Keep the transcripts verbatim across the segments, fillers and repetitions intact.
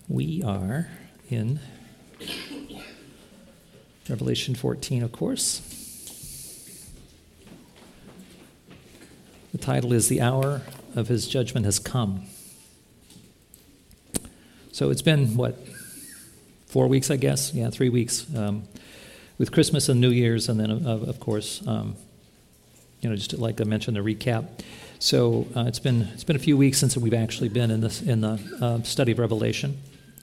We are in Revelation fourteen, of course. The title is The Hour of His Judgment Has Come. So it's been, what, four weeks, I guess? Yeah, three weeks, um, with Christmas and New Year's, and then, of, of course, um, you know, just like I mentioned, a recap. So uh, it's been it's been a few weeks since we've actually been in this in the uh, study of Revelation.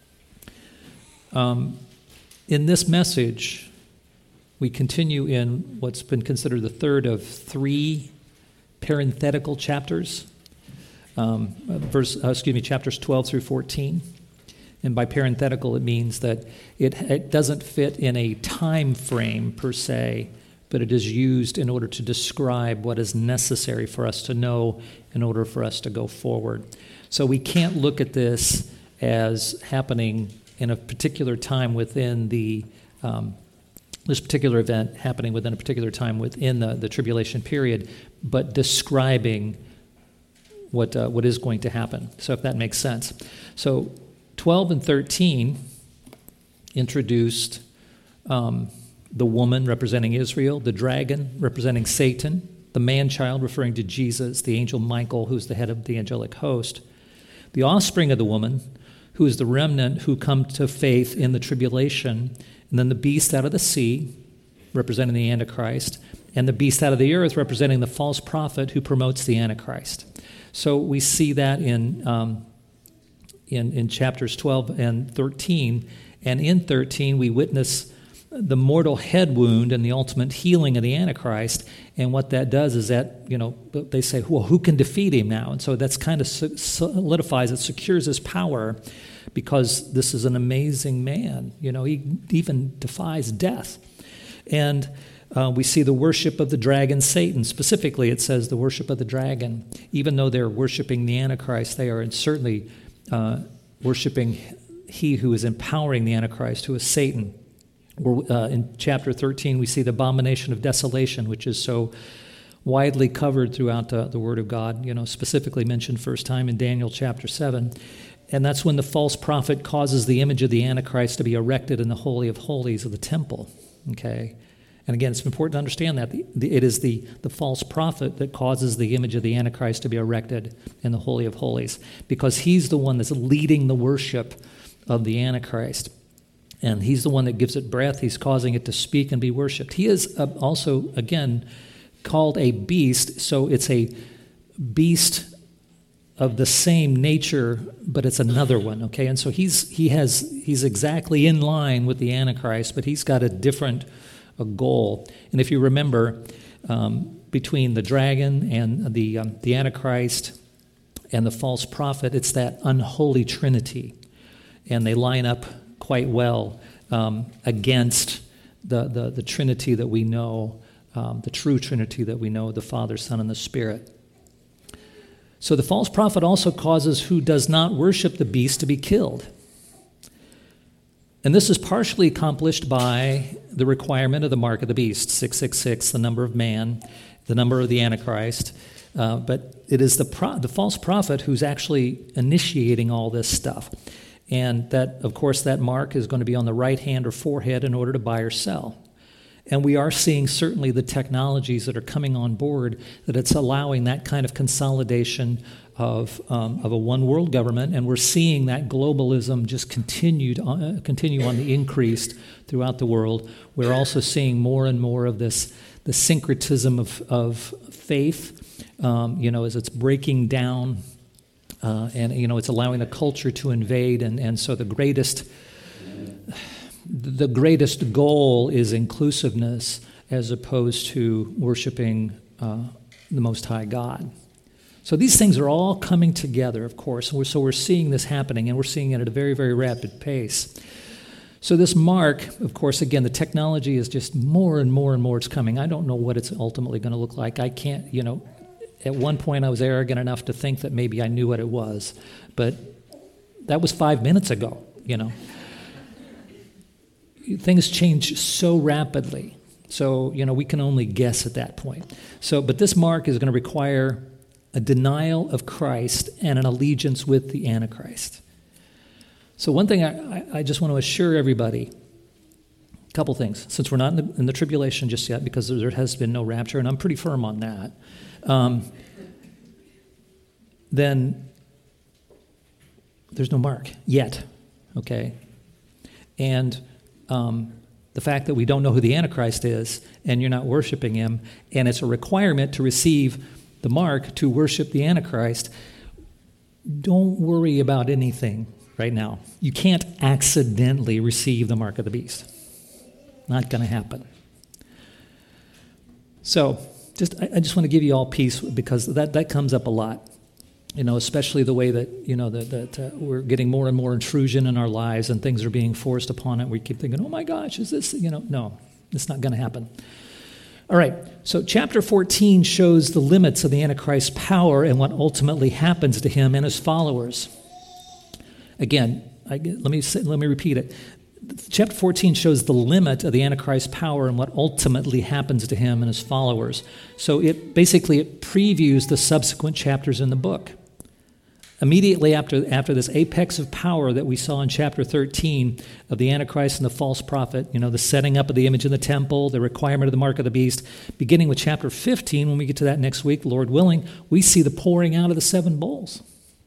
Um, in this message, we continue in what's been considered the third of three parenthetical chapters, um, verse uh, excuse me, chapters twelve through fourteen. And by parenthetical, it means that it it doesn't fit in a time frame per se, but it is used in order to describe what is necessary for us to know in order for us to go forward. So we can't look at this as happening in a particular time within the, um, this particular event happening within a particular time within the, the tribulation period, but describing what uh, what is going to happen. So if that makes sense. So twelve and thirteen introduced um, the woman representing Israel, the dragon representing Satan, the man-child referring to Jesus, the angel Michael, who's the head of the angelic host, the offspring of the woman, who is the remnant who come to faith in the tribulation, and then the beast out of the sea, representing the Antichrist, and the beast out of the earth, representing the false prophet who promotes the Antichrist. So we see that in um, in, in chapters twelve and thirteen, and in thirteen we witness the mortal head wound and the ultimate healing of the Antichrist. And what that does is that, you know, they say, well, who can defeat him now? And so that's kind of solidifies, it secures his power, because this is an amazing man. You know, he even defies death. And uh, we see the worship of the dragon, Satan. Specifically, it says the worship of the dragon. Even though they're worshiping the Antichrist, they are certainly uh, worshiping he who is empowering the Antichrist, who is Satan. Uh, in chapter thirteen, we see the abomination of desolation, which is so widely covered throughout uh, the Word of God, you know, specifically mentioned first time in Daniel chapter seven. And that's when the false prophet causes the image of the Antichrist to be erected in the Holy of Holies of the temple, okay? And again, it's important to understand that the, the, it is the, the false prophet that causes the image of the Antichrist to be erected in the Holy of Holies, because he's the one that's leading the worship of the Antichrist. And he's the one that gives it breath. He's causing it to speak and be worshipped. He is also, again, called a beast. So it's a beast of the same nature, but it's another one, okay? And so he's he has he's exactly in line with the Antichrist, but he's got a different a goal. And if you remember, um, between the dragon and the um, the Antichrist and the false prophet, it's that unholy trinity. And they line up quite well um, against the, the, the Trinity that we know, um, the true Trinity that we know, the Father, Son, and the Spirit. So the false prophet also causes who does not worship the beast to be killed. And this is partially accomplished by the requirement of the mark of the beast, six six six, the number of man, the number of the Antichrist. Uh, but it is the pro- the false prophet who's actually initiating all this stuff. And that, of course, that mark is going to be on the right hand or forehead in order to buy or sell. And we are seeing certainly the technologies that are coming on board, that it's allowing that kind of consolidation of um, of a one world government. And we're seeing that globalism just continued on, uh, continue on the increase throughout the world. We're also seeing more and more of this the syncretism of, of faith, um, you know, as it's breaking down. Uh, and, you know, it's allowing a culture to invade, and, and so the greatest the greatest goal is inclusiveness as opposed to worshiping uh, the Most High God. So these things are all coming together, of course, and we're, so we're seeing this happening, and we're seeing it at a very, very rapid pace. So this mark, of course, again, the technology is just more and more and more it's coming. I don't know what it's ultimately going to look like. I can't, you know... At one point, I was arrogant enough to think that maybe I knew what it was, but that was five minutes ago, you know. Things change so rapidly, so, you know, we can only guess at that point. So, but this mark is going to require a denial of Christ and an allegiance with the Antichrist. So one thing I, I just want to assure everybody, a couple things, since we're not in the, in the tribulation just yet, because there has been no rapture, and I'm pretty firm on that, um, then there's no mark yet, okay? And um, the fact that we don't know who the Antichrist is, and you're not worshiping him, and it's a requirement to receive the mark to worship the Antichrist, don't worry about anything right now. You can't accidentally receive the mark of the beast. Not going to happen. So, just I, I just want to give you all peace, because that, that comes up a lot. You know, especially the way that, you know, that, that uh, we're getting more and more intrusion in our lives and things are being forced upon it. We keep thinking, oh my gosh, is this, you know, no, it's not going to happen. All right, so chapter fourteen shows the limits of the Antichrist's power and what ultimately happens to him and his followers. Again, I, let me say, let me repeat it. Chapter fourteen shows the limit of the Antichrist's power and what ultimately happens to him and his followers. So it basically it previews the subsequent chapters in the book. Immediately after, after this apex of power that we saw in chapter thirteen of the Antichrist and the false prophet, you know, the setting up of the image in the temple, the requirement of the mark of the beast, beginning with chapter fifteen, when we get to that next week, Lord willing, we see the pouring out of the seven bowls.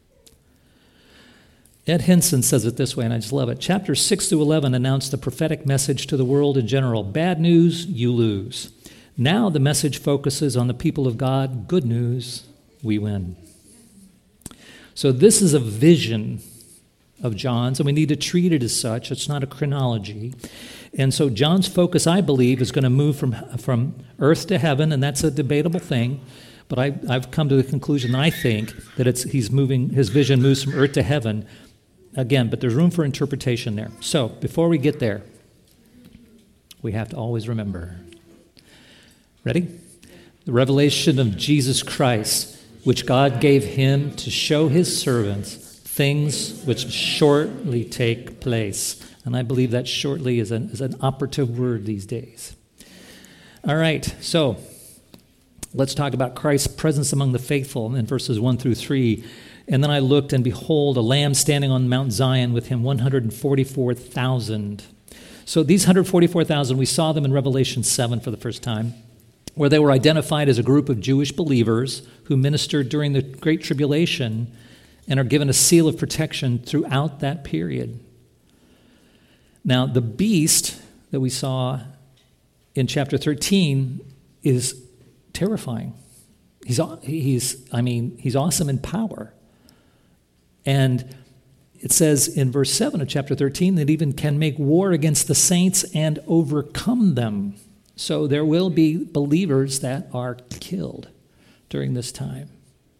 Ed Henson says it this way, and I just love it. Chapter six through eleven announced the prophetic message to the world in general. Bad news, you lose. Now the message focuses on the people of God. Good news, we win. So this is a vision of John's, and we need to treat it as such. It's not a chronology. And so John's focus, I believe, is going to move from, from earth to heaven, and that's a debatable thing. But I, I've come to the conclusion, I think, that it's he's moving, his vision moves from earth to heaven. Again, but there's room for interpretation there. So before we get there, we have to always remember. Ready? The revelation of Jesus Christ, which God gave him to show his servants things which shortly take place. And I believe that shortly is an, is an operative word these days. All right, so let's talk about Christ's presence among the faithful in verses one through three. And then I looked, and behold, a lamb standing on Mount Zion, with him one hundred forty-four thousand. So these one hundred forty-four thousand, we saw them in Revelation seven for the first time, where they were identified as a group of Jewish believers who ministered during the Great Tribulation and are given a seal of protection throughout that period. Now, the beast that we saw in chapter thirteen is terrifying. He's, he's, I mean, he's awesome in power. And it says in verse seven of chapter thirteen that even can make war against the saints and overcome them. So there will be believers that are killed during this time.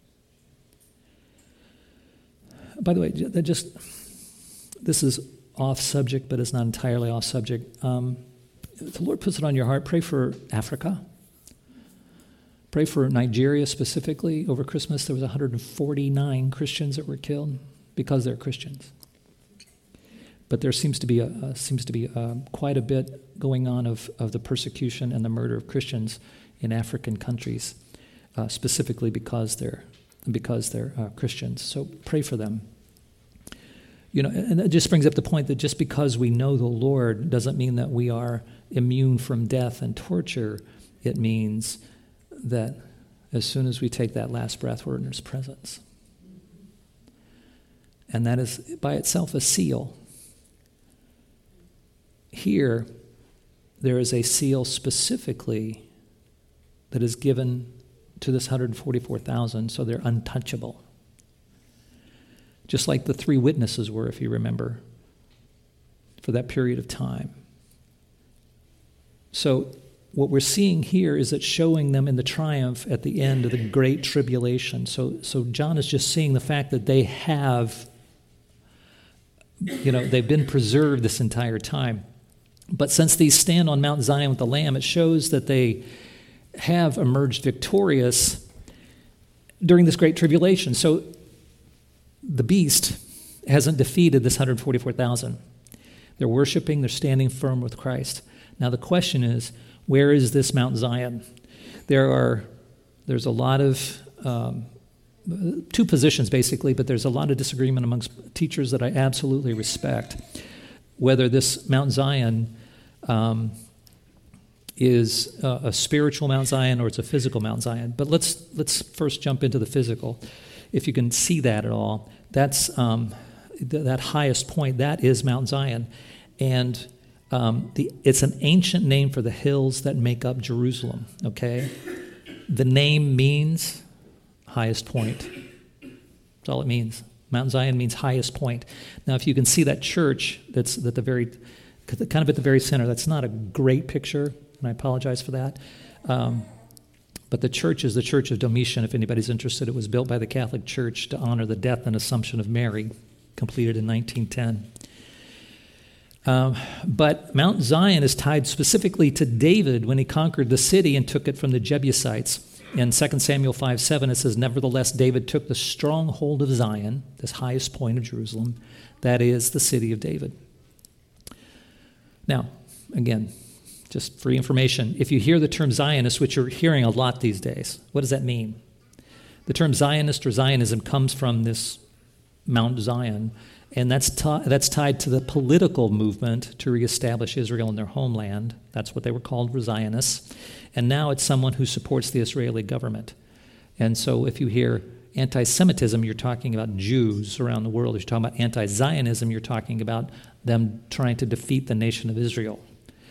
By the way, that just this is off subject, but it's not entirely off subject. Um, if the Lord puts it on your heart, pray for Africa. Pray for Nigeria specifically. Over Christmas, there was one hundred forty-nine Christians that were killed because they're Christians. But there seems to be a, uh, seems to be uh, quite a bit going on of, of the persecution and the murder of Christians in African countries, uh, specifically because they're because they're uh, Christians. So pray for them. You know, and it just brings up the point that just because we know the Lord doesn't mean that we are immune from death and torture. It means that as soon as we take that last breath, we're in his presence. And that is by itself a seal. Here, there is a seal specifically that is given to this one hundred forty-four thousand, so they're untouchable. Just like the three witnesses were, if you remember, for that period of time. So what we're seeing here is it's showing them in the triumph at the end of the Great Tribulation. So, so John is just seeing the fact that they have, you know, they've been preserved this entire time. But since these stand on Mount Zion with the Lamb, it shows that they have emerged victorious during this Great Tribulation. So the beast hasn't defeated this one hundred forty-four thousand. They're worshiping, they're standing firm with Christ. Now the question is, where is this Mount Zion? There are, there's a lot of um, two positions basically, but there's a lot of disagreement amongst teachers that I absolutely respect, whether this Mount Zion um, is a, a spiritual Mount Zion or it's a physical Mount Zion. But let's let's first jump into the physical. If you can see that at all, that's um, th- that highest point, that is Mount Zion. And um, the, it's an ancient name for the hills that make up Jerusalem, okay? The name means highest point. That's all it means. Mount Zion means highest point. Now, if you can see that church that's at the very, kind of at the very center, that's not a great picture, and I apologize for that. Um, but the church is the Church of Domitian, if anybody's interested. It was built by the Catholic Church to honor the death and Assumption of Mary, completed in nineteen ten. Um, but Mount Zion is tied specifically to David when he conquered the city and took it from the Jebusites. In Second Samuel five seven, it says, "Nevertheless, David took the stronghold of Zion," this highest point of Jerusalem, that is the city of David. Now, again, just for information, if you hear the term Zionist, which you're hearing a lot these days, what does that mean? The term Zionist or Zionism comes from this Mount Zion, and that's t- that's tied to the political movement to reestablish Israel in their homeland. That's what they were called, were Zionists. And now it's someone who supports the Israeli government. And so if you hear anti-Semitism, you're talking about Jews around the world. If you're talking about anti-Zionism, you're talking about them trying to defeat the nation of Israel.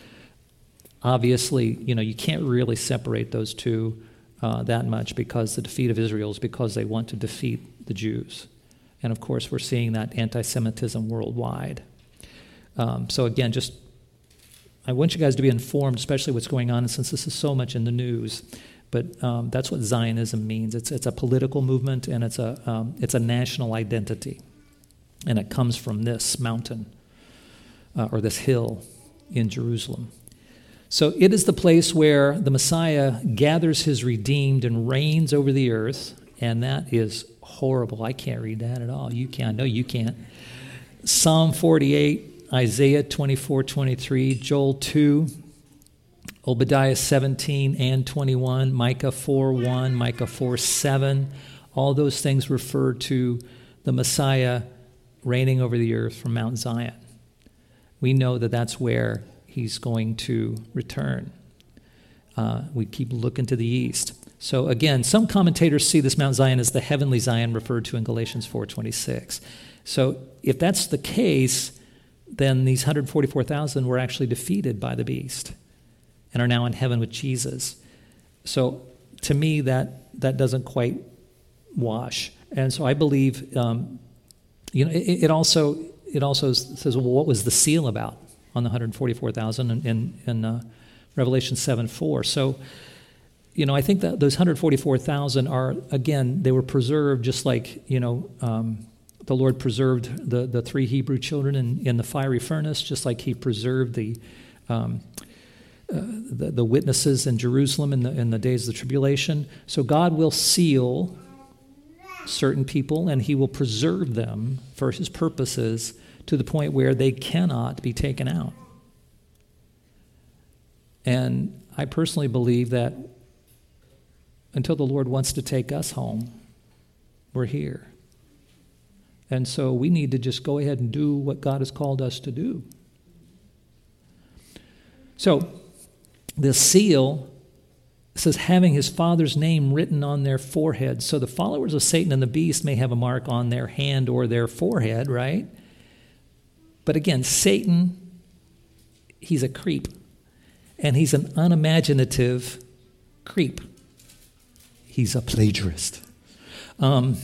Obviously, you know, you can't really separate those two uh, that much, because the defeat of Israel is because they want to defeat the Jews. And of course, we're seeing that anti-Semitism worldwide. Um, so again, just I want you guys to be informed, especially what's going on, since this is so much in the news. But um, that's what Zionism means. It's it's a political movement, and it's a um, it's a national identity, and it comes from this mountain uh, or this hill in Jerusalem. So it is the place where the Messiah gathers his redeemed and reigns over the earth, and that is horrible. I can't read that at all. You can. No, you can't. Psalm forty-eight. Isaiah twenty-four twenty-three, Joel two, Obadiah seventeen and twenty-one, Micah four one, Micah four seven. All those things refer to the Messiah reigning over the earth from Mount Zion. We know that that's where he's going to return. Uh, we keep looking to the east. So again, some commentators see this Mount Zion as the heavenly Zion referred to in Galatians four twenty-six. So if that's the case, then these one hundred forty-four thousand were actually defeated by the beast and are now in heaven with Jesus. So to me, that that doesn't quite wash. And so I believe, um, you know, it, it also it also says, well, what was the seal about on the one hundred forty-four thousand in, in, in uh, Revelation seven four? So, you know, I think that those one hundred forty-four thousand are, again, they were preserved just like, you know, um, the Lord preserved the, the three Hebrew children in, in the fiery furnace, just like he preserved the um, uh, the, the witnesses in Jerusalem in the, in the days of the tribulation. So God will seal certain people, and he will preserve them for his purposes to the point where they cannot be taken out. And I personally believe that until the Lord wants to take us home, we're here. And so we need to just go ahead and do what God has called us to do. So the seal says, having his Father's name written on their foreheads. So the followers of Satan and the beast may have a mark on their hand or their forehead, right? But again, Satan, he's a creep. And he's an unimaginative creep. He's a plagiarist. Um...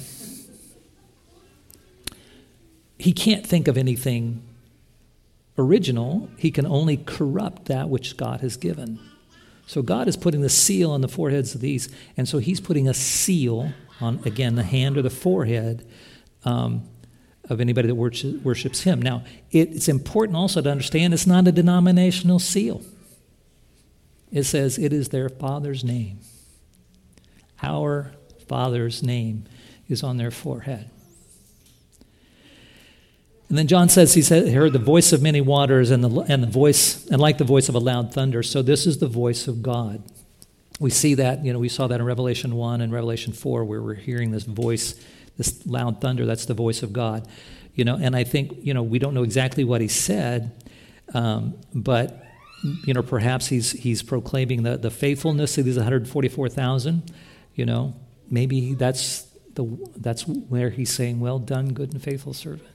He can't think of anything original. He can only corrupt that which God has given. So God is putting the seal on the foreheads of these, and so he's putting a seal on, again, the hand or the forehead um, of anybody that worships, worships him. Now, it, it's important also to understand it's not a denominational seal. It says it is their Father's name. Our Father's name is on their forehead. And then John says he said, he heard the voice of many waters and the and the voice and like the voice of a loud thunder. So this is the voice of God. We see that, you know, we saw that in Revelation one and Revelation four, where we're hearing this voice, this loud thunder. That's the voice of God. You know, and I think, you know, we don't know exactly what he said, um, but, you know, perhaps he's he's proclaiming the, the faithfulness of these one hundred forty-four thousand. You know, maybe that's the that's where he's saying, well done, good and faithful servant.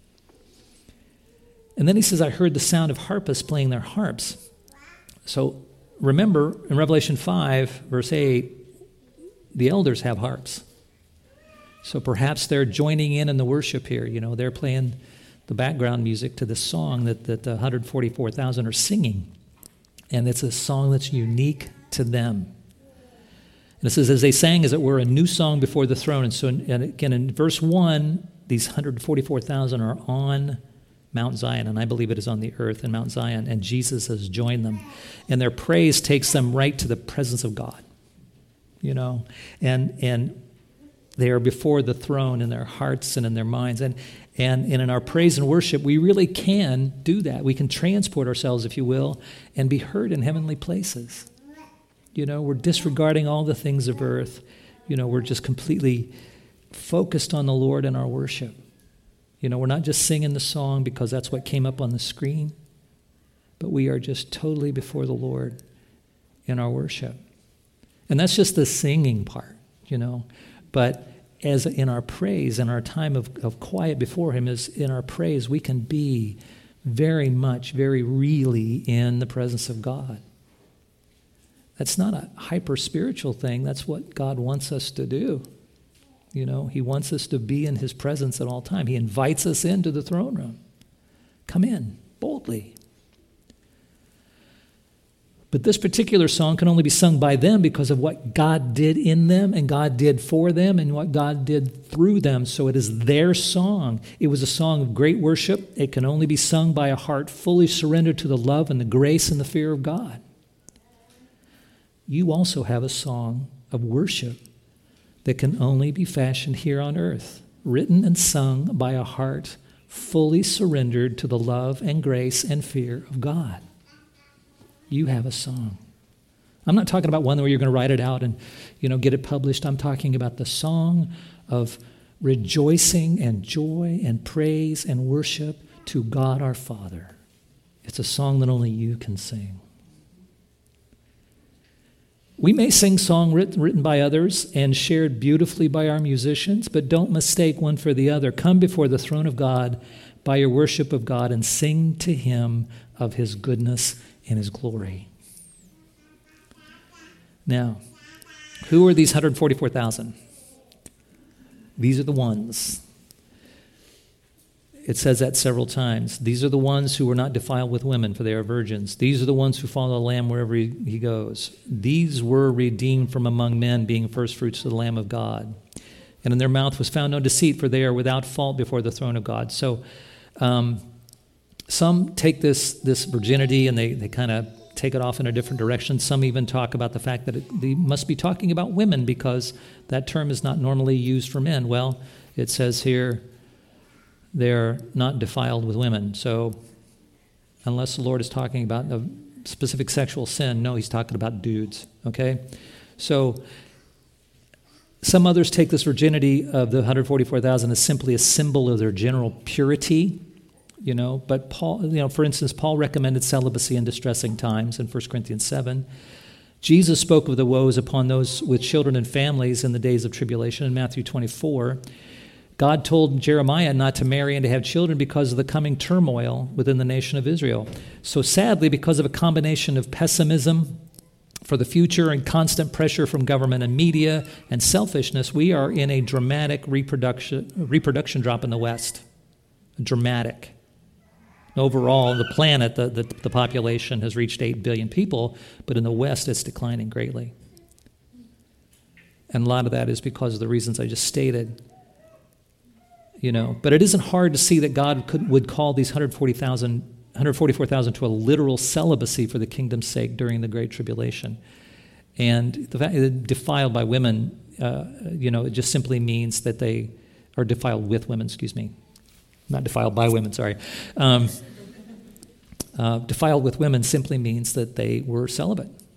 And then he says, I heard the sound of harpists playing their harps. So remember, in Revelation five, verse eight, the elders have harps. So perhaps they're joining in in the worship here. You know, they're playing the background music to the song that, that the one hundred forty-four thousand are singing. And it's a song that's unique to them. And it says, as they sang, as it were, a new song before the throne. And so, and again, in verse one, these one hundred forty-four thousand are on Mount Zion, and I believe it is on the earth in Mount Zion, and Jesus has joined them. And their praise takes them right to the presence of God, you know, and and they are before the throne in their hearts and in their minds. And, and, and in our praise and worship, we really can do that. We can transport ourselves, if you will, and be heard in heavenly places. You know, we're disregarding all the things of earth. You know, we're just completely focused on the Lord in our worship. You know, we're not just singing the song because that's what came up on the screen, but we are just totally before the Lord in our worship. And that's just the singing part, you know. But as in our praise, in our time of, of quiet before him, is in our praise, we can be very much, very really in the presence of God. That's not a hyper-spiritual thing. That's what God wants us to do. You know, he wants us to be in his presence at all time. He invites us into the throne room. Come in boldly. But this particular song can only be sung by them because of what God did in them and God did for them and what God did through them. So it is their song. It was a song of great worship. It can only be sung by a heart fully surrendered to the love and the grace and the fear of God. You also have a song of worship that can only be fashioned here on earth, written and sung by a heart fully surrendered to the love and grace and fear of God. You have a song. I'm not talking about one where you're going to write it out and, you know, get it published. I'm talking about the song of rejoicing and joy and praise and worship to God our Father. It's a song that only you can sing. We may sing songs written, written by others and shared beautifully by our musicians, but don't mistake one for the other. Come before the throne of God by your worship of God and sing to him of his goodness and his glory. Now, who are these one hundred forty-four thousand? These are the ones. It says that several times. These are the ones who were not defiled with women, for they are virgins. These are the ones who follow the Lamb wherever he, he goes. These were redeemed from among men, being firstfruits to the Lamb of God. And in their mouth was found no deceit, for they are without fault before the throne of God. So um, some take this, this virginity and they, they kind of take it off in a different direction. Some even talk about the fact that it, they must be talking about women because that term is not normally used for men. Well, it says here, they're not defiled with women. So unless the Lord is talking about a specific sexual sin, no, he's talking about dudes, okay? So some others take this virginity of the one hundred forty-four thousand as simply a symbol of their general purity, you know, but Paul, you know, for instance, Paul recommended celibacy in distressing times in First Corinthians seven. Jesus spoke of the woes upon those with children and families in the days of tribulation in Matthew twenty-four. God told Jeremiah not to marry and to have children because of the coming turmoil within the nation of Israel. So sadly, because of a combination of pessimism for the future and constant pressure from government and media and selfishness, we are in a dramatic reproduction reproduction drop in the West. Dramatic. Overall, the planet, the, the, the population has reached eight billion people, but in the West it's declining greatly. And a lot of that is because of the reasons I just stated. You know, but it isn't hard to see that God could, would call these one hundred forty thousand, one hundred forty-four thousand to a literal celibacy for the kingdom's sake during the Great Tribulation. And the fact that defiled by women, uh, you know, it just simply means that they are defiled with women, excuse me. Not defiled by women, sorry. Um, uh, defiled with women simply means that they were celibate.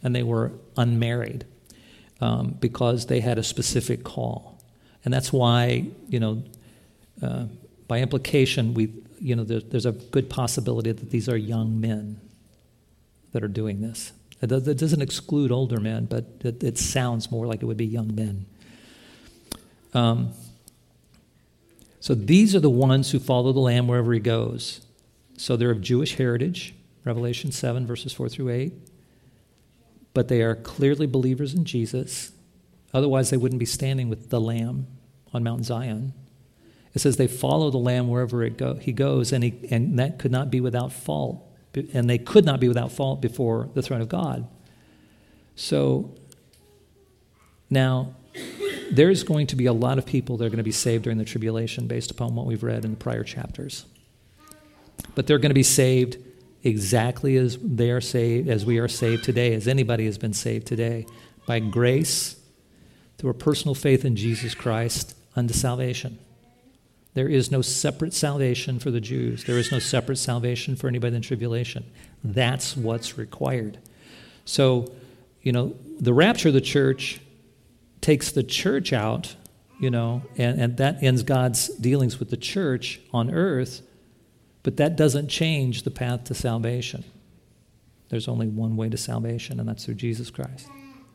and they were unmarried um, because they had a specific call. And that's why, you know, uh, by implication, we, you know, there, there's a good possibility that these are young men that are doing this. It, does, it doesn't exclude older men, but it, it sounds more like it would be young men. Um, so these are the ones who follow the Lamb wherever he goes. So they're of Jewish heritage, Revelation seven, verses four through eight. But they are clearly believers in Jesus. Otherwise, they wouldn't be standing with the Lamb on Mount Zion. It says they follow the Lamb wherever it go, he goes, and, he, and that could not be without fault. And they could not be without fault before the throne of God. So now, there's going to be a lot of people that are going to be saved during the tribulation based upon what we've read in the prior chapters. But they're going to be saved exactly as they are saved, as we are saved today, as anybody has been saved today, by grace, through a personal faith in Jesus Christ, unto salvation. There is no separate salvation for the Jews. There is no separate salvation for anybody in tribulation. That's what's required. So, you know, the rapture of the church takes the church out, you know, and, and that ends God's dealings with the church on earth, but that doesn't change the path to salvation. There's only one way to salvation, and that's through Jesus Christ.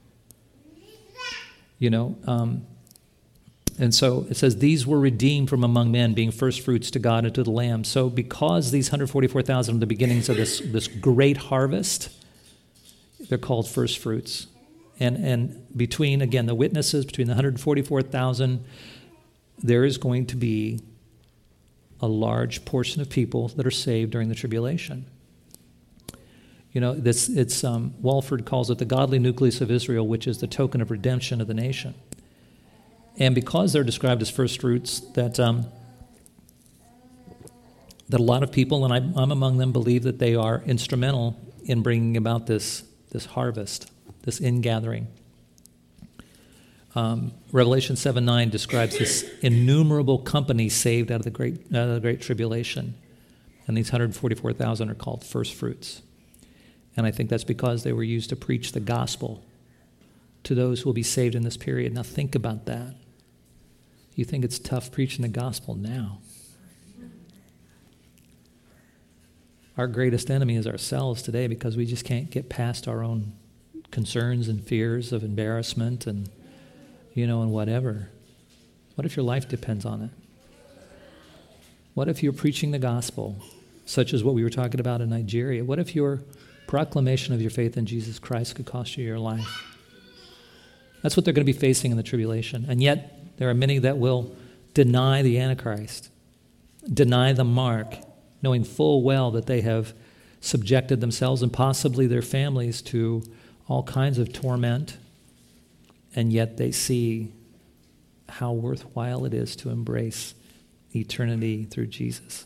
You know, um, and so it says, these were redeemed from among men, being first fruits to God and to the Lamb. So because these one hundred forty-four thousand are the beginnings of this, this great harvest, they're called first fruits. And and between, again, the witnesses, between the one hundred forty-four thousand, there is going to be a large portion of people that are saved during the tribulation. You know, this it's um, Walford calls it the godly nucleus of Israel, which is the token of redemption of the nation. And because they're described as first fruits, that um, that a lot of people, and I'm, I'm among them, believe that they are instrumental in bringing about this this harvest, this ingathering. Um, Revelation seven nine describes this innumerable company saved out of the great out of the great tribulation, and these one hundred forty-four thousand are called first fruits. And I think that's because they were used to preach the gospel to those who will be saved in this period. Now think about that. You think it's tough preaching the gospel now? Our greatest enemy is ourselves today because we just can't get past our own concerns and fears of embarrassment and, you know, and whatever. What if your life depends on it? What if you're preaching the gospel, such as what we were talking about in Nigeria? What if your proclamation of your faith in Jesus Christ could cost you your life? That's what they're going to be facing in the tribulation. And yet, there are many that will deny the Antichrist, deny the mark, knowing full well that they have subjected themselves and possibly their families to all kinds of torment, and yet they see how worthwhile it is to embrace eternity through Jesus.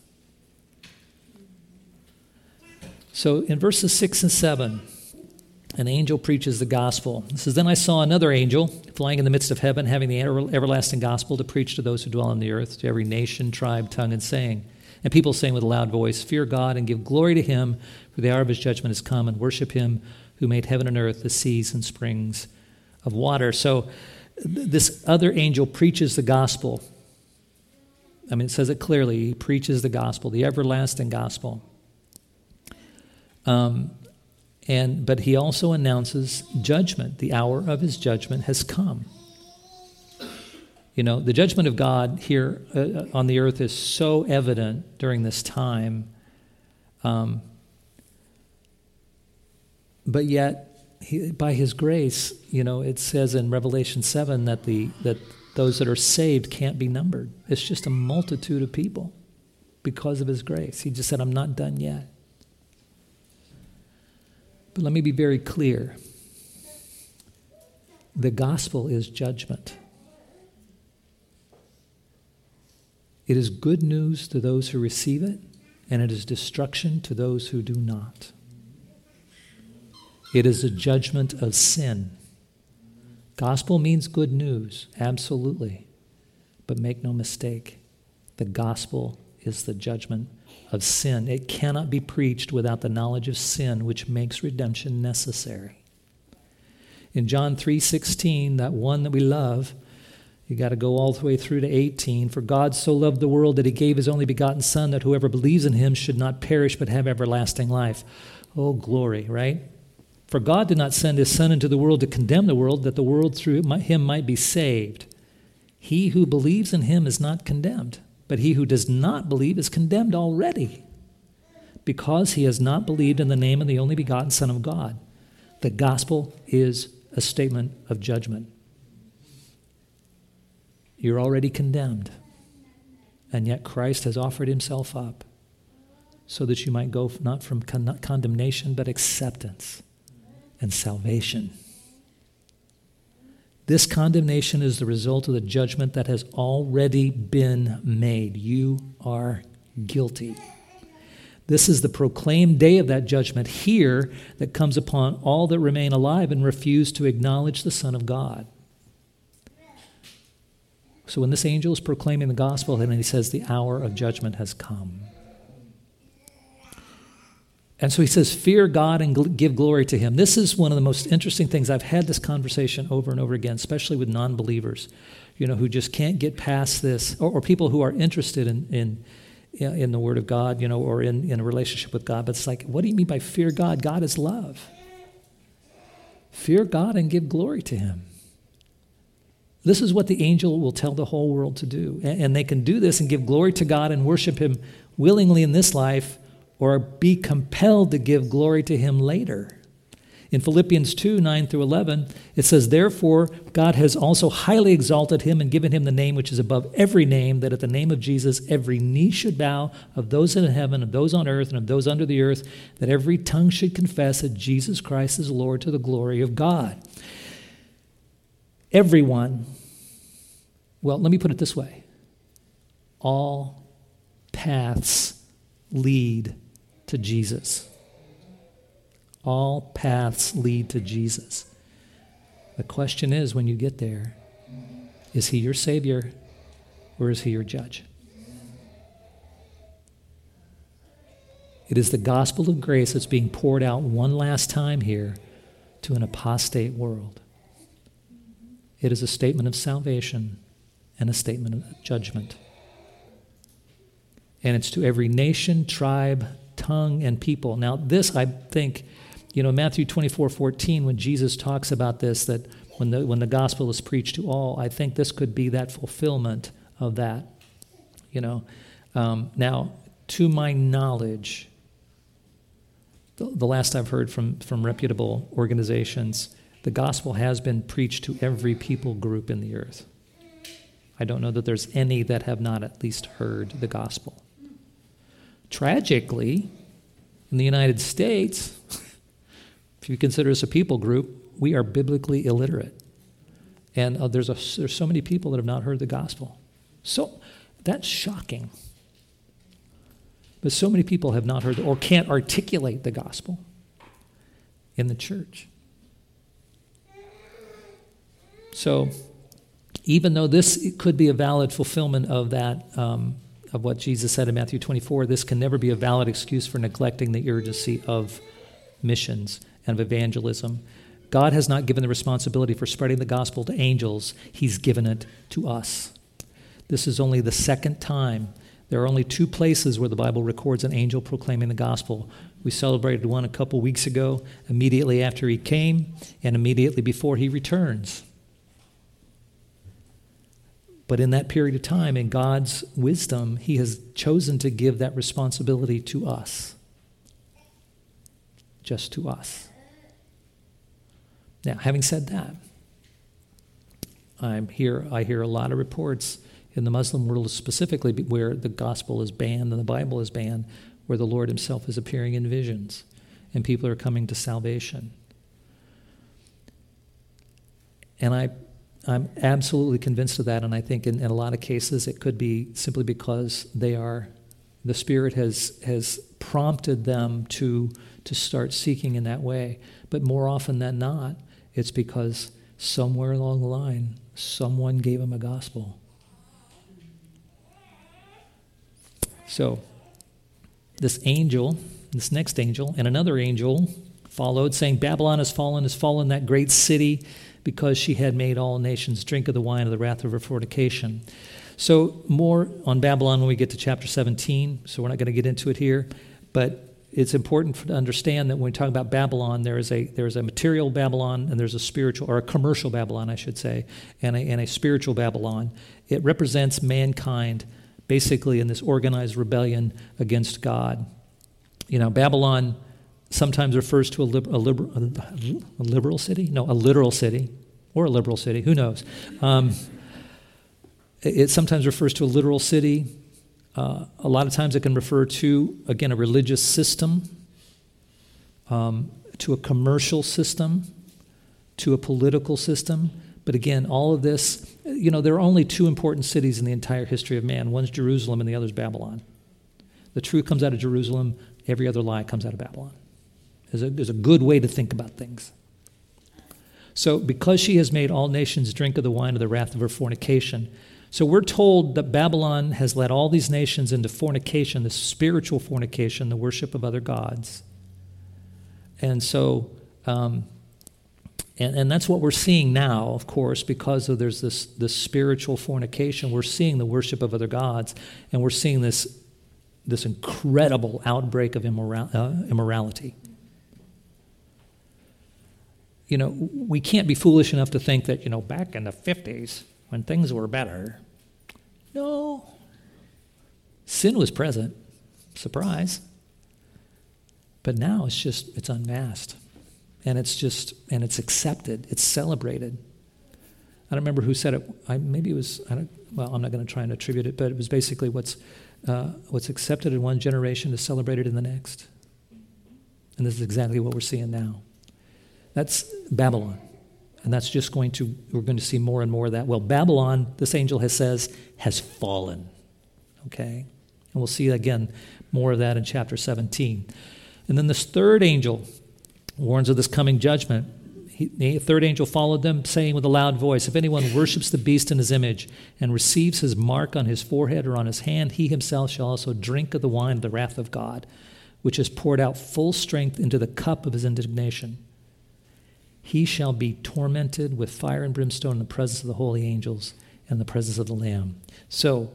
So in verses six and seven, an angel preaches the gospel. It says, then I saw another angel flying in the midst of heaven, having the everlasting gospel to preach to those who dwell on the earth, to every nation, tribe, tongue, and saying. And people saying with a loud voice, fear God and give glory to him, for the hour of his judgment has come, and worship him who made heaven and earth, the seas and springs of water. So th- this other angel preaches the gospel. I mean, it says it clearly. He preaches the gospel, the everlasting gospel. Um, and but he also announces judgment. The hour of his judgment has come. You know, the judgment of God here uh, on the earth is so evident during this time. Um, but yet, he, by his grace, you know, it says in Revelation seven that the that those that are saved can't be numbered. It's just a multitude of people because of his grace. He just said, I'm not done yet. But let me be very clear. The gospel is judgment. It is good news to those who receive it, and it is destruction to those who do not. It is a judgment of sin. Gospel means good news, absolutely. But make no mistake, the gospel is the judgment of sin. It cannot be preached without the knowledge of sin, which makes redemption necessary. In John three sixteen, that one that we love, you got to go all the way through to eighteen. For God so loved the world that he gave his only begotten Son, that whoever believes in him should not perish but have everlasting life. Oh, glory, right? For God did not send his Son into the world to condemn the world, that the world through him might be saved. He who believes in him is not condemned, but he who does not believe is condemned already, because he has not believed in the name of the only begotten Son of God. The gospel is a statement of judgment. You're already condemned, and yet Christ has offered himself up so that you might go not from con- condemnation, but acceptance and salvation. This condemnation is the result of the judgment that has already been made. You are guilty. This is the proclaimed day of that judgment here that comes upon all that remain alive and refuse to acknowledge the Son of God. So when this angel is proclaiming the gospel, and he says the hour of judgment has come. And so he says, fear God and gl- give glory to him. This is one of the most interesting things. I've had this conversation over and over again, especially with non-believers, you know, who just can't get past this, or, or people who are interested in, in, in the Word of God, you know, or in, in a relationship with God. But it's like, what do you mean by fear God? God is love. Fear God and give glory to him. This is what the angel will tell the whole world to do. And, and they can do this and give glory to God and worship him willingly in this life, or be compelled to give glory to him later. In Philippians two, nine through eleven, it says, therefore, God has also highly exalted him and given him the name which is above every name, that at the name of Jesus every knee should bow, of those in heaven, of those on earth, and of those under the earth, that every tongue should confess that Jesus Christ is Lord, to the glory of God. Everyone, well, let me put it this way. All paths lead to Jesus. All paths lead to Jesus. The question is, when you get there, is he your Savior or is he your judge? It is the gospel of grace that's being poured out one last time here to an apostate world. It is a statement of salvation and a statement of judgment. And it's to every nation, tribe, tongue, and people. Now, this, I think, you know, Matthew twenty-four fourteen, when Jesus talks about this, that when the when the gospel is preached to all, I think this could be that fulfillment of that. You know, um, now, to my knowledge, the, the last I've heard from from reputable organizations, the gospel has been preached to every people group in the earth. I don't know that there's any that have not at least heard the gospel. Tragically, in the United States, if you consider us a people group, we are biblically illiterate. And uh, there's, a, there's so many people that have not heard the gospel. So that's shocking. But so many people have not heard or can't articulate the gospel in the church. So even though this could be a valid fulfillment of that, um, of what Jesus said in Matthew twenty-four, this can never be a valid excuse for neglecting the urgency of missions and of evangelism. God has not given the responsibility for spreading the gospel to angels. He's given it to us. This is only the second time. There are only two places where the Bible records an angel proclaiming the gospel. We celebrated one a couple weeks ago, immediately after he came and immediately before he returns. But in that period of time, in God's wisdom, he has chosen to give that responsibility to us. Just to us. Now, having said that, I'm here, I hear a lot of reports in the Muslim world specifically where the gospel is banned and the Bible is banned, where the Lord himself is appearing in visions and people are coming to salvation. And I I'm absolutely convinced of that, and I think in, in a lot of cases it could be simply because they are, the Spirit has has prompted them to to start seeking in that way. But more often than not, it's because somewhere along the line, someone gave them a gospel. So, this angel, this next angel, and another angel followed, saying, Babylon has fallen, has fallen, that great city, because she had made all nations drink of the wine of the wrath of her fornication. So more on Babylon when we get to chapter seventeen, so we're not going to get into it here, but it's important to understand that when we talk about Babylon, there is a there is a material Babylon, and there's a spiritual, or a commercial Babylon, I should say, and a, and a spiritual Babylon. It represents mankind basically in this organized rebellion against God. You know, Babylon sometimes refers to a, lib- a, liber- a liberal city? No, a literal city, or a liberal city, who knows? Um, it sometimes refers to a literal city. Uh, a lot of times it can refer to, again, a religious system, um, to a commercial system, to a political system. But again, all of this, you know, there are only two important cities in the entire history of man. One's Jerusalem and the other's Babylon. The truth comes out of Jerusalem. Every other lie comes out of Babylon. There's a, there's a good way to think about things. So because she has made all nations drink of the wine of the wrath of her fornication. So we're told that Babylon has led all these nations into fornication, this spiritual fornication, the worship of other gods. And so, um, and, and that's what we're seeing now, of course, because of there's this, this spiritual fornication. We're seeing the worship of other gods, and we're seeing this, this incredible outbreak of immoral, uh, immorality. You know, we can't be foolish enough to think that, you know, back in the fifties, when things were better. No. Sin was present. Surprise. But now it's just, it's unmasked. And it's just, and it's accepted. It's celebrated. I don't remember who said it. I, maybe it was, I don't, well, I'm not going to try and attribute it, but it was basically what's, uh, what's accepted in one generation is celebrated in the next. And this is exactly what we're seeing now. That's Babylon. And that's just going to, we're going to see more and more of that. Well, Babylon, this angel has says, has fallen. Okay? And we'll see again more of that in chapter seventeen. And then this third angel warns of this coming judgment. He, the third angel followed them, saying with a loud voice, if anyone worships the beast in his image and receives his mark on his forehead or on his hand, he himself shall also drink of the wine of the wrath of God, which is poured out full strength into the cup of his indignation. He shall be tormented with fire and brimstone in the presence of the holy angels and the presence of the Lamb. So,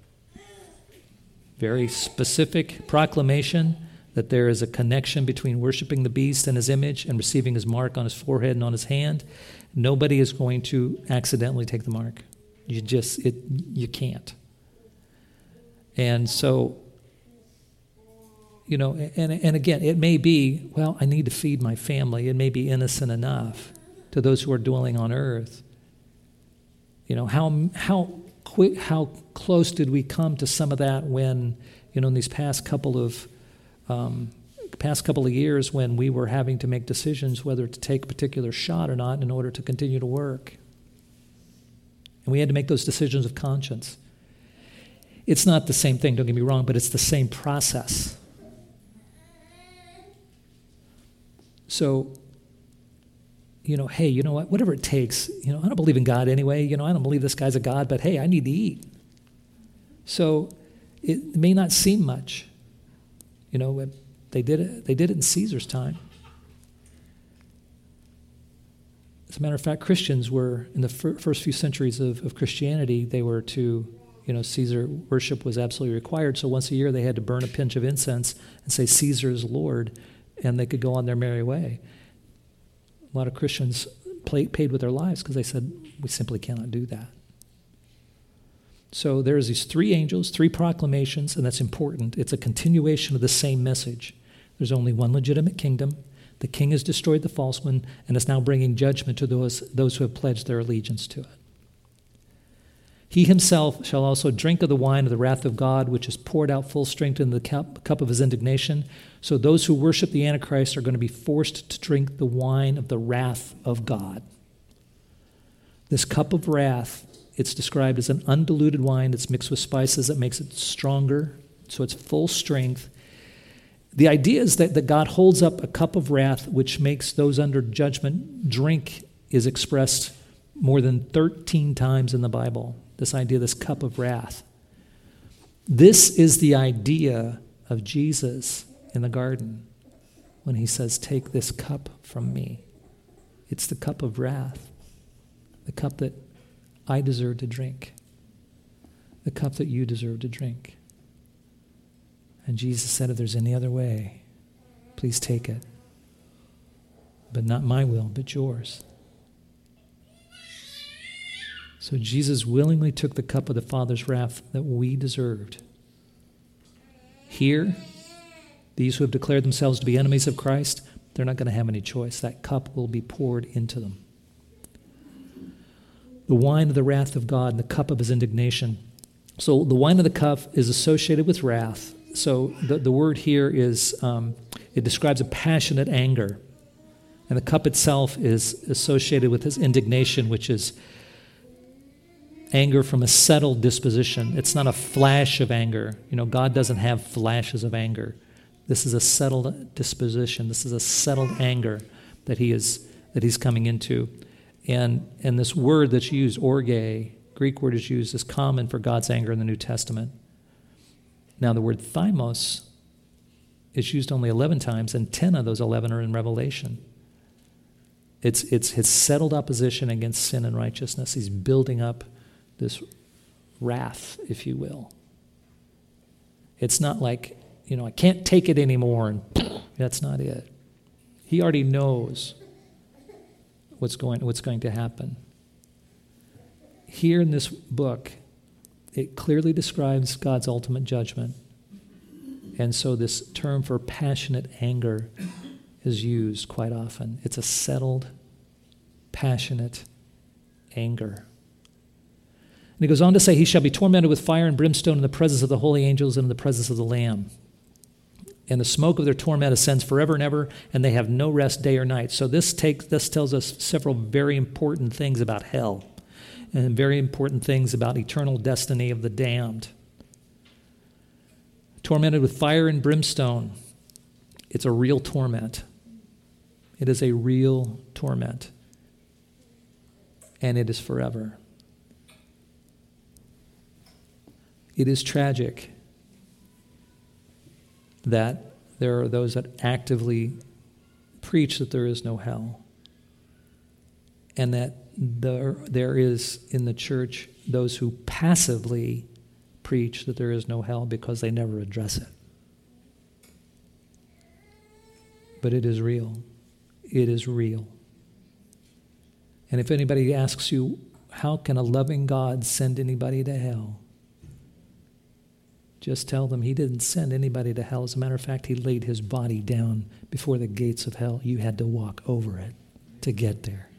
very specific proclamation that there is a connection between worshiping the beast and his image and receiving his mark on his forehead and on his hand. Nobody is going to accidentally take the mark. You just, it, you can't. And so, you know, and, and again, it may be, well, I need to feed my family. It may be innocent enough to those who are dwelling on earth. You know, how how quick, how close did we come to some of that when, you know, in these past couple of um, past couple of years when we were having to make decisions whether to take a particular shot or not in order to continue to work. And we had to make those decisions of conscience. It's not the same thing, don't get me wrong, but it's the same process. So, you know, hey, you know what? Whatever it takes, you know, I don't believe in God anyway. You know, I don't believe this guy's a God, but hey, I need to eat. So it may not seem much. You know, they did it, they did it in Caesar's time. As a matter of fact, Christians were, in the fir- first few centuries of, of Christianity, they were to, you know, Caesar worship was absolutely required. So once a year they had to burn a pinch of incense and say, Caesar is Lord. And they could go on their merry way. A lot of Christians play, paid with their lives because they said, we simply cannot do that. So there's these three angels, three proclamations, and that's important. It's a continuation of the same message. There's only one legitimate kingdom. The king has destroyed the false one and is now bringing judgment to those, those who have pledged their allegiance to it. He himself shall also drink of the wine of the wrath of God, which is poured out full strength in the cup, cup of his indignation. So those who worship the Antichrist are going to be forced to drink the wine of the wrath of God. This cup of wrath, it's described as an undiluted wine that's mixed with spices that makes it stronger, so it's full strength. The idea is that, that God holds up a cup of wrath which makes those under judgment drink is expressed more than thirteen times in the Bible. This idea, this cup of wrath. This is the idea of Jesus in the garden. when he says, take this cup from me. It's the cup of wrath, the cup that I deserve to drink, the cup that you deserve to drink. And Jesus said, if there's any other way, please take it. But not my will, but yours. So Jesus willingly took the cup of the Father's wrath that we deserved. Here, these who have declared themselves to be enemies of Christ, they're not going to have any choice. That cup will be poured into them. The wine of the wrath of God and the cup of his indignation. So the wine of the cup is associated with wrath. So the, the word here is, um, it describes a passionate anger. And the cup itself is associated with his indignation, which is anger from a settled disposition. It's not a flash of anger. You know, God doesn't have flashes of anger. This is a settled disposition. This is a settled anger that he is that he's coming into. And and this word that's used, orge, Greek word is used, is common for God's anger in the New Testament. Now the word thymos is used only eleven times, and ten of those eleven are in Revelation. It's it's his settled opposition against sin and righteousness. He's building up this wrath, if you will. It's not like, you know, I can't take it anymore, and that's not it. He already knows what's going what's going to happen. Here in this book, it clearly describes God's ultimate judgment. And so this term for passionate anger is used quite often. It's a settled, passionate anger. And he goes on to say, he shall be tormented with fire and brimstone in the presence of the holy angels and in the presence of the Lamb. And the smoke of their torment ascends forever and ever, and they have no rest day or night. So this takes this tells us several very important things about hell, and very important things about eternal destiny of the damned. Tormented with fire and brimstone. It's a real torment. It is a real torment. And it is forever. It is tragic that there are those that actively preach that there is no hell, and that there, there is in the church those who passively preach that there is no hell because they never address it. But it is real. It is real. And if anybody asks you, how can a loving God send anybody to hell? Just tell them he didn't send anybody to hell. As a matter of fact, he laid his body down before the gates of hell. You had to walk over it to get there.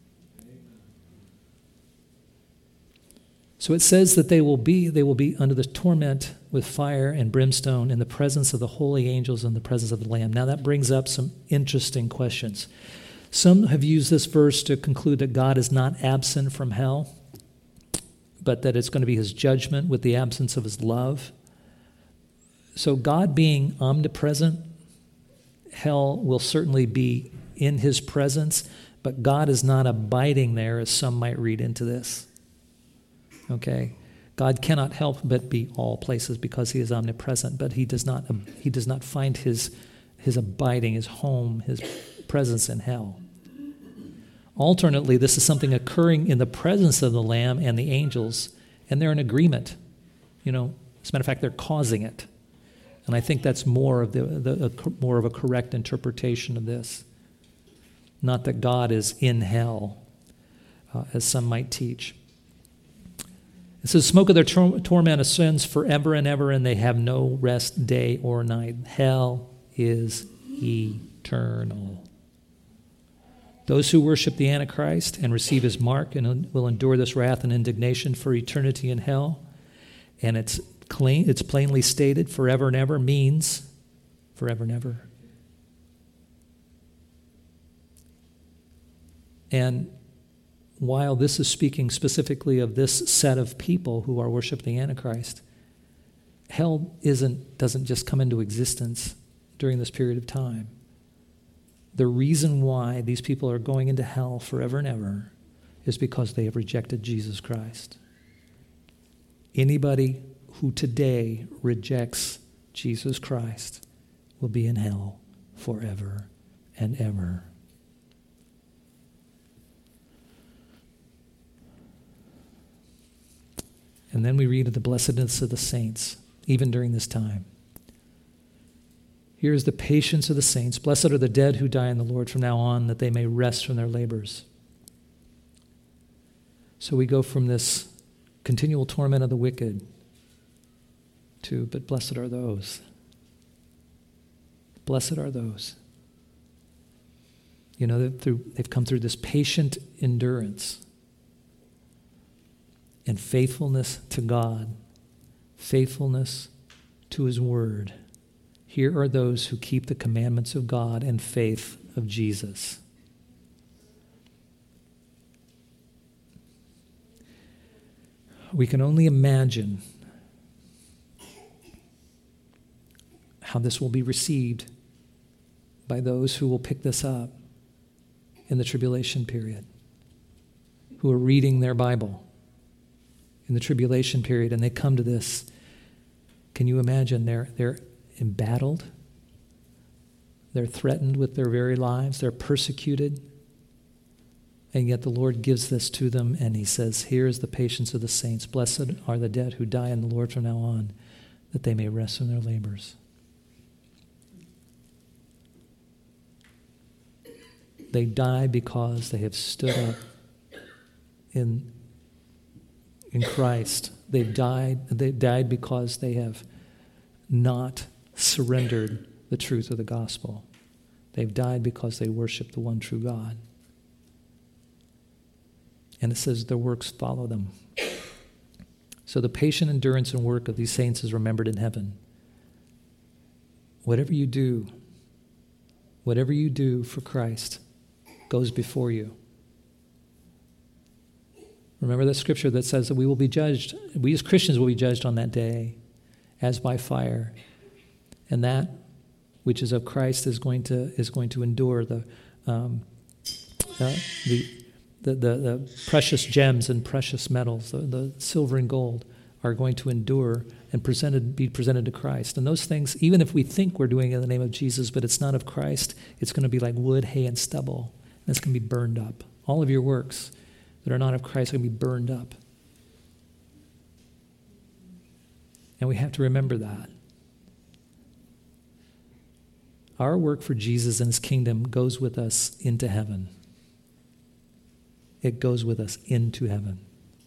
So it says that they will be they will be under the torment with fire and brimstone in the presence of the holy angels and the presence of the Lamb. Now that brings up some interesting questions. Some have used this verse to conclude that God is not absent from hell, but that it's going to be his judgment with the absence of his love. So God being omnipresent, hell will certainly be in his presence, but God is not abiding there, as some might read into this. Okay? God cannot help but be all places because he is omnipresent, but he does not he does not find his his abiding, his home, his presence in hell. Alternately, this is something occurring in the presence of the Lamb and the angels, and they're in agreement. You know, as a matter of fact, they're causing it. And I think that's more of the, the a, more of a correct interpretation of this. Not that God is in hell, uh, as some might teach. It says, smoke of their tor- torment ascends forever and ever, and they have no rest day or night. Hell is eternal. Those who worship the Antichrist and receive his mark and will endure this wrath and indignation for eternity in hell. And it's clean, it's plainly stated, forever and ever means forever and ever. And while this is speaking specifically of this set of people who are worshiping the Antichrist, hell isn't doesn't just come into existence during this period of time. The reason why these people are going into hell forever and ever is because they have rejected Jesus Christ. Anybody who today rejects Jesus Christ will be in hell forever and ever. And then we read of the blessedness of the saints, even during this time. Here is the patience of the saints. Blessed are the dead who die in the Lord from now on, that they may rest from their labors. So we go from this continual torment of the wicked to, but blessed are those. Blessed are those. You know, they've, through, they've come through this patient endurance and faithfulness to God, faithfulness to His Word. Here are those who keep the commandments of God and faith of Jesus. We can only imagine how this will be received by those who will pick this up in the tribulation period, who are reading their Bible in the tribulation period, and they come to this. Can you imagine? They're, they're embattled. They're threatened with their very lives. They're persecuted. And yet the Lord gives this to them, and He says, here is the patience of the saints. Blessed are the dead who die in the Lord from now on, that they may rest from their labors. They die because they have stood up in, in Christ. They've died, they died because they have not surrendered the truth of the gospel. They've died because they worship the one true God. And it says their works follow them. So the patient endurance and work of these saints is remembered in heaven. Whatever you do, whatever you do for Christ goes before you. Remember that scripture that says that we will be judged, we as Christians will be judged on that day as by fire. And that which is of Christ is going to is going to endure the um, uh, the, the the the precious gems and precious metals, the, the silver and gold are going to endure and presented be presented to Christ. And those things, even if we think we're doing it in the name of Jesus, but it's not of Christ, it's going to be like wood, hay, and stubble. And it's going to be burned up. All of your works that are not of Christ are going to be burned up. And we have to remember that. Our work for Jesus and His kingdom goes with us into heaven. It goes with us into heaven.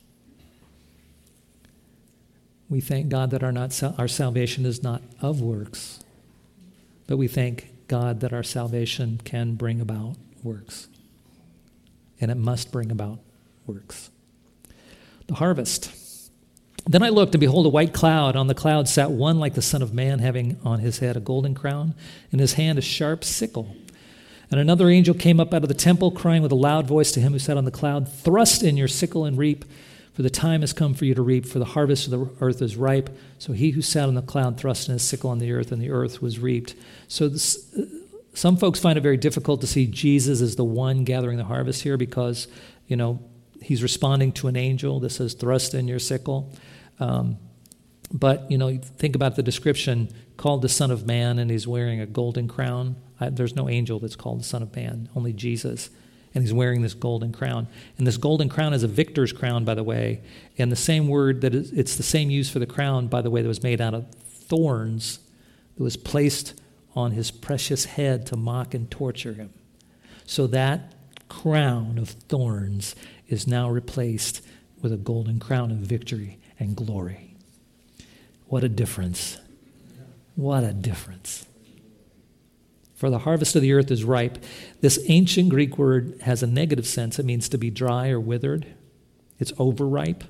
We thank God that our, not, our salvation is not of works, but we thank God that our salvation can bring about works. And it must bring about works. The harvest. Then I looked, and behold, a white cloud. On the cloud sat one like the Son of Man, having on his head a golden crown, in his hand a sharp sickle. And another angel came up out of the temple, crying with a loud voice to him who sat on the cloud, thrust in your sickle and reap, for the time has come for you to reap, for the harvest of the earth is ripe. So he who sat on the cloud thrust in his sickle on the earth, and the earth was reaped. So this, some folks find it very difficult to see Jesus as the one gathering the harvest here because, you know, He's responding to an angel that says, thrust in your sickle. Um, but, you know, think about the description, called the Son of Man, and He's wearing a golden crown. I, there's no angel that's called the Son of Man, only Jesus. And He's wearing this golden crown. And this golden crown is a victor's crown, by the way. And the same word, that is, it's the same use for the crown, by the way, that was made out of thorns that was placed on His precious head to mock and torture Him. So that crown of thorns is now replaced with a golden crown of victory and glory. What a difference. What a difference. For the harvest of the earth is ripe. This ancient Greek word has a negative sense. It means to be dry or withered. It's overripe.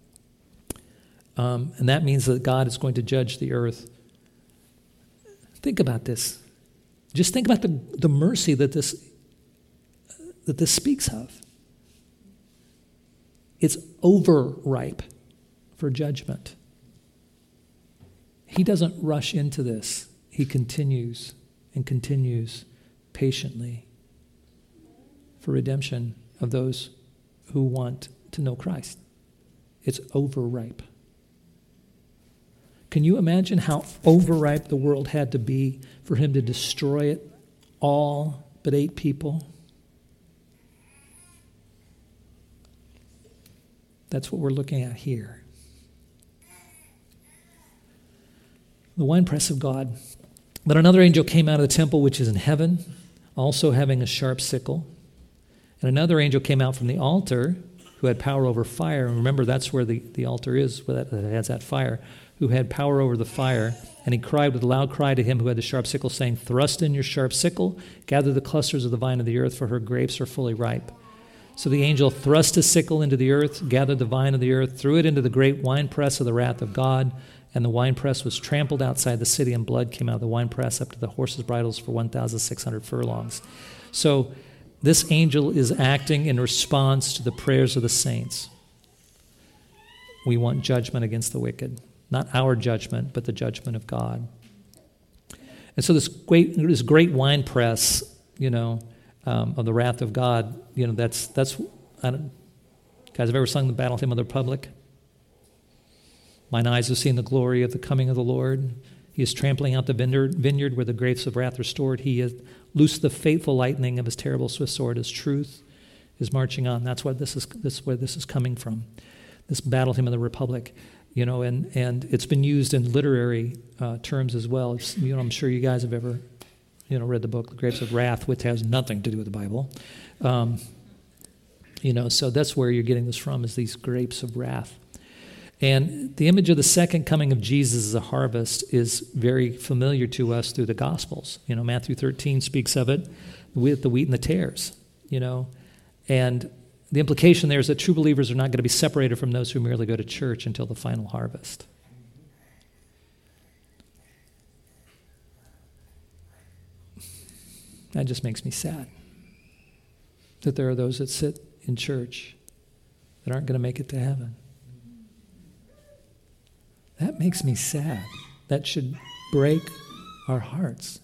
Um, and that means that God is going to judge the earth. Think about this. Just think about the, the mercy that this, that this speaks of. It's overripe for judgment. He doesn't rush into this. He continues and continues patiently for redemption of those who want to know Christ. It's overripe. Can you imagine how overripe the world had to be for Him to destroy it all but eight people. That's what we're looking at here. The winepress of God. But another angel came out of the temple which is in heaven, also having a sharp sickle. And another angel came out from the altar, who had power over fire. And remember, that's where the, the altar is, where that, that has that fire, who had power over the fire. And he cried with a loud cry to him who had the sharp sickle, saying, "Thrust in your sharp sickle, gather the clusters of the vine of the earth, for her grapes are fully ripe." So the angel thrust his sickle into the earth, gathered the vine of the earth, threw it into the great winepress of the wrath of God, and the winepress was trampled outside the city, and blood came out of the winepress up to the horses' bridles for one thousand six hundred furlongs. So this angel is acting in response to the prayers of the saints. We want judgment against the wicked. Not our judgment, but the judgment of God. And so this great, this great winepress, you know, um, of the wrath of God, you know, that's, that's I don't, guys have ever sung the Battle Hymn of the Republic? Mine eyes have seen the glory of the coming of the Lord. He is trampling out the vineyard, vineyard where the grapes of wrath are stored. He has loosed the fateful lightning of his terrible swift sword. His truth is marching on. That's what this is. This is where this is coming from. This Battle Hymn of the Republic, you know, and and it's been used in literary uh, terms as well. It's, you know, I'm sure you guys have ever, you know, read the book The Grapes of Wrath, which has nothing to do with the Bible. Um, you know, so that's where you're getting this from, is these grapes of wrath. And the image of the second coming of Jesus as a harvest is very familiar to us through the Gospels. You know, Matthew thirteen speaks of it with the wheat and the tares, you know. And the implication there is that true believers are not going to be separated from those who merely go to church until the final harvest. That just makes me sad that there are those that sit in church that aren't going to make it to heaven. That makes me sad. That should break our hearts.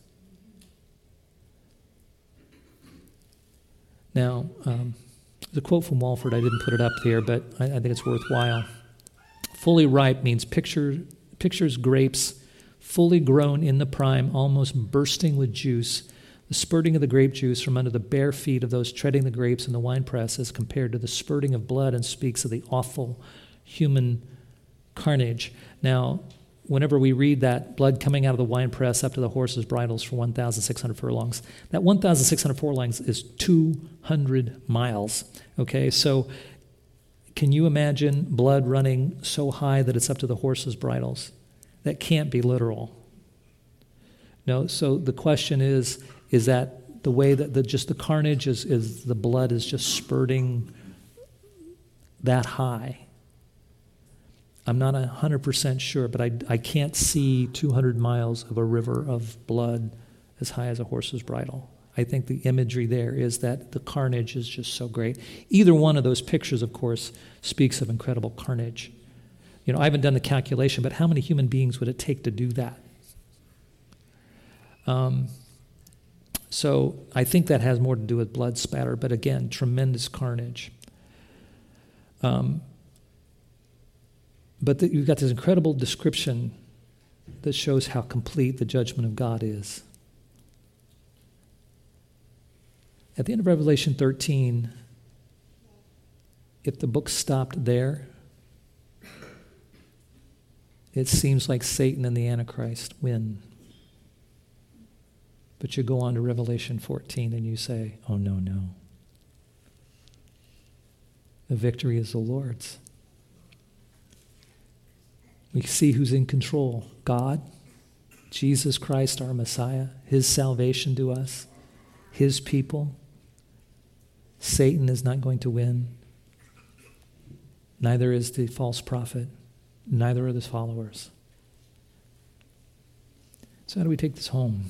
Now, um, the quote from Walford, I didn't put it up there, but I, I think it's worthwhile. Fully ripe means picture, pictures grapes fully grown in the prime, almost bursting with juice. The spurting of the grape juice from under the bare feet of those treading the grapes in the winepress is compared to the spurting of blood and speaks of the awful human carnage. Now, whenever we read that, blood coming out of the winepress up to the horses' bridles for one thousand six hundred furlongs, that one thousand six hundred furlongs is two hundred miles. Okay, so can you imagine blood running so high that it's up to the horses' bridles? That can't be literal. No, so the question is, is that the way that the, just the carnage is, is the blood is just spurting that high? I'm not one hundred percent sure, but I, I can't see two hundred miles of a river of blood as high as a horse's bridle. I think the imagery there is that the carnage is just so great. Either one of those pictures, of course, speaks of incredible carnage. You know, I haven't done the calculation, but how many human beings would it take to do that? Um, so I think that has more to do with blood spatter, but again, tremendous carnage. Um, But the, you've got this incredible description that shows how complete the judgment of God is. At the end of Revelation thirteen, if the book stopped there, it seems like Satan and the Antichrist win. But you go on to Revelation fourteen and you say, oh, no, no. The victory is the Lord's. We see who's in control. God, Jesus Christ, our Messiah, his salvation to us, his people. Satan is not going to win. Neither is the false prophet. Neither are his followers. So how do we take this home?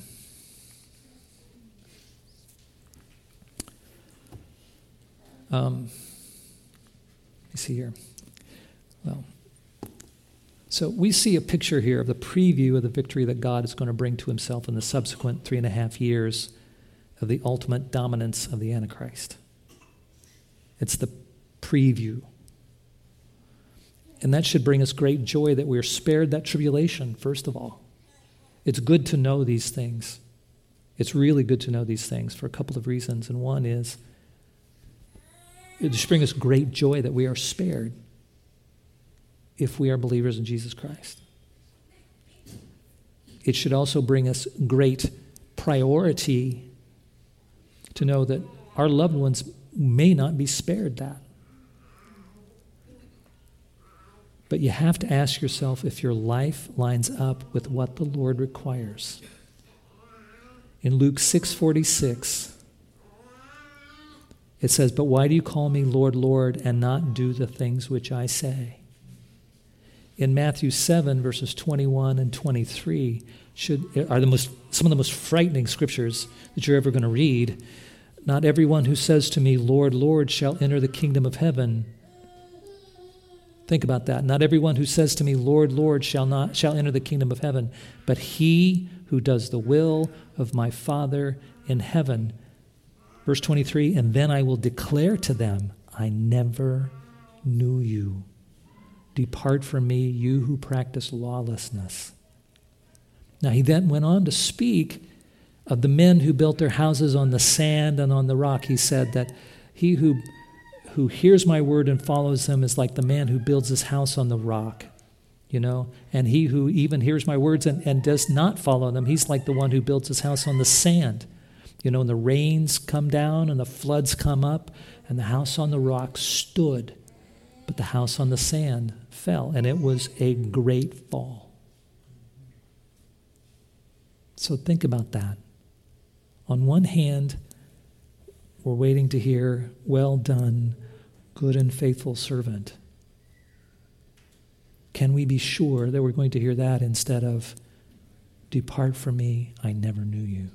Um, you see here. Well, so we see a picture here of the preview of the victory that God is going to bring to himself in the subsequent three and a half years of the ultimate dominance of the Antichrist. It's the preview. And that should bring us great joy that we are spared that tribulation, first of all. It's good to know these things. It's really good to know these things for a couple of reasons. And one is, it should bring us great joy that we are spared if we are believers in Jesus Christ. It should also bring us great priority to know that our loved ones may not be spared that. But you have to ask yourself if your life lines up with what the Lord requires. In Luke six forty-six, it says, "But why do you call me Lord, Lord, and not do the things which I say?" In Matthew seven, verses twenty-one and twenty-three, should, are the most, some of the most frightening scriptures that you're ever going to read. "Not everyone who says to me, Lord, Lord, shall enter the kingdom of heaven." Think about that. "Not everyone who says to me, Lord, Lord, shall not shall enter the kingdom of heaven, but he who does the will of my Father in heaven." Verse twenty-three, "And then I will declare to them, I never knew you. Depart from me, you who practice lawlessness." Now he then went on to speak of the men who built their houses on the sand and on the rock. He said that he who who hears my word and follows them is like the man who builds his house on the rock, you know, and he who even hears my words and, and does not follow them, he's like the one who builds his house on the sand. You know, and the rains come down and the floods come up, and the house on the rock stood, but the house on the sand fell, and it was a great fall. So think about that. On one hand, we're waiting to hear, "Well done, good and faithful servant." Can we be sure that we're going to hear that instead of, "Depart from me, I never knew you"?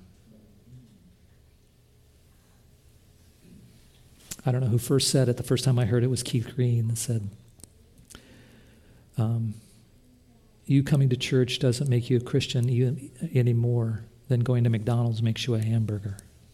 I don't know who first said it. The first time I heard it was Keith Green that said, um, you coming to church doesn't make you a Christian even, any more than going to McDonald's makes you a hamburger.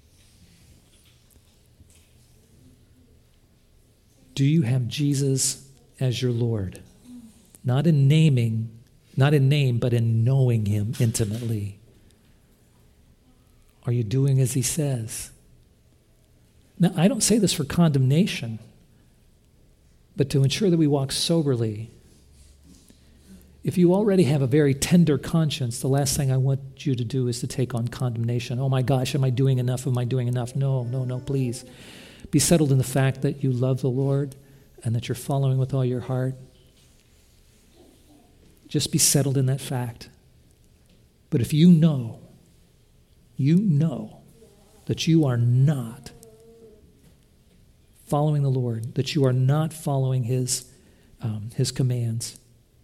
Do you have Jesus as your Lord? Not in naming, not in name, but in knowing him intimately. Are you doing as he says? Now, I don't say this for condemnation, but to ensure that we walk soberly. If you already have a very tender conscience, the last thing I want you to do is to take on condemnation. Oh my gosh, am I doing enough? Am I doing enough? No, no, no, please. Be settled in the fact that you love the Lord and that you're following with all your heart. Just be settled in that fact. But if you know, you know that you are not following the Lord, that you are not following his, um, his commands,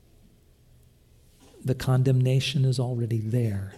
the condemnation is already there.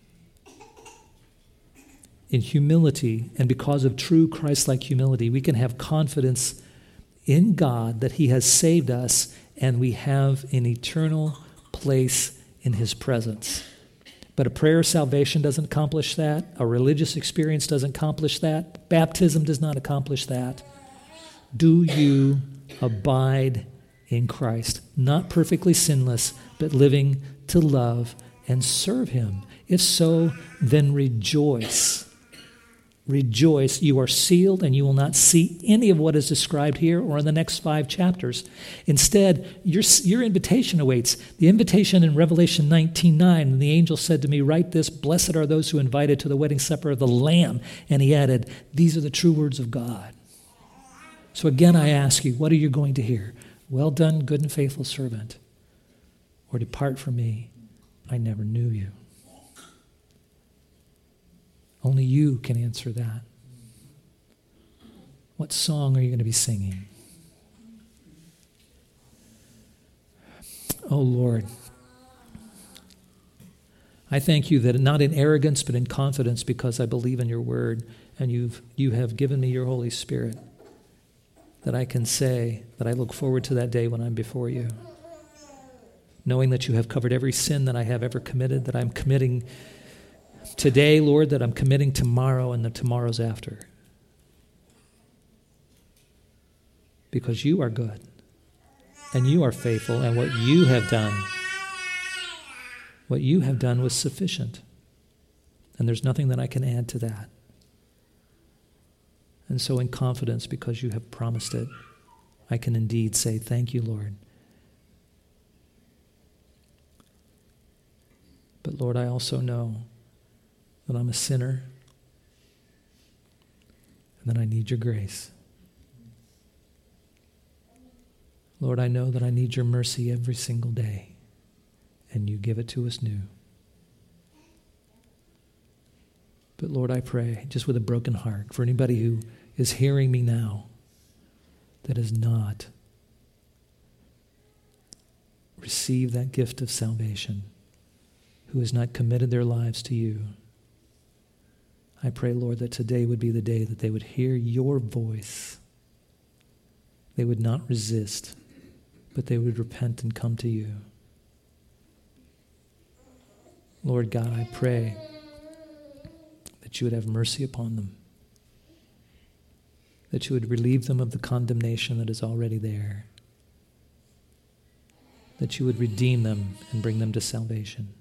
In humility, and because of true Christ-like humility, we can have confidence in God that he has saved us and we have an eternal place in his presence. But a prayer of salvation doesn't accomplish that. A religious experience doesn't accomplish that. Baptism does not accomplish that. Do you abide in Christ? Not perfectly sinless, but living to love and serve him. If so, then rejoice. Rejoice. You are sealed and you will not see any of what is described here or in the next five chapters. Instead, your, your invitation awaits. The invitation in Revelation nineteen nine, and the angel said to me, "Write this, blessed are those who are invited to the wedding supper of the Lamb." And he added, "These are the true words of God." So again, I ask you, what are you going to hear? "Well done, good and faithful servant," or "Depart from me, I never knew you"? Only you can answer that. What song are you going to be singing? Oh Lord, I thank you that not in arrogance but in confidence, because I believe in your word and you've you have given me your Holy Spirit, that I can say that I look forward to that day when I'm before you, knowing that you have covered every sin that I have ever committed, that I'm committing today, Lord, that I'm committing tomorrow and the tomorrows after. Because you are good and you are faithful, and what you have done, what you have done was sufficient. And there's nothing that I can add to that. And so in confidence, because you have promised it, I can indeed say, thank you, Lord. But Lord, I also know that I'm a sinner and that I need your grace. Lord, I know that I need your mercy every single day, and you give it to us new. But Lord, I pray, just with a broken heart, for anybody who is hearing me now that has not received that gift of salvation, who has not committed their lives to you, I pray, Lord, that today would be the day that they would hear your voice. They would not resist, but they would repent and come to you. Lord God, I pray that you would have mercy upon them, that you would relieve them of the condemnation that is already there, that you would redeem them and bring them to salvation.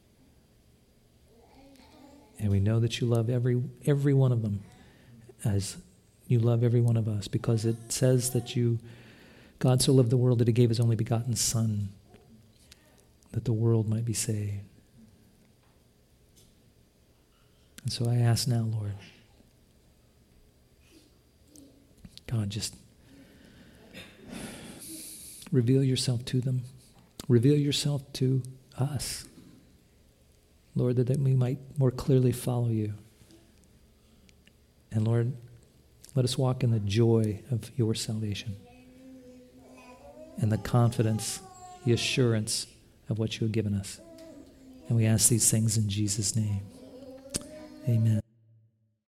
And we know that you love every every one of them as you love every one of us, because it says that you, God so loved the world that he gave his only begotten Son, that the world might be saved. And so I ask now, Lord, God, just reveal yourself to them. Reveal yourself to us. Lord, that we might more clearly follow you. And Lord, let us walk in the joy of your salvation and the confidence, the assurance of what you have given us. And we ask these things in Jesus' name. Amen.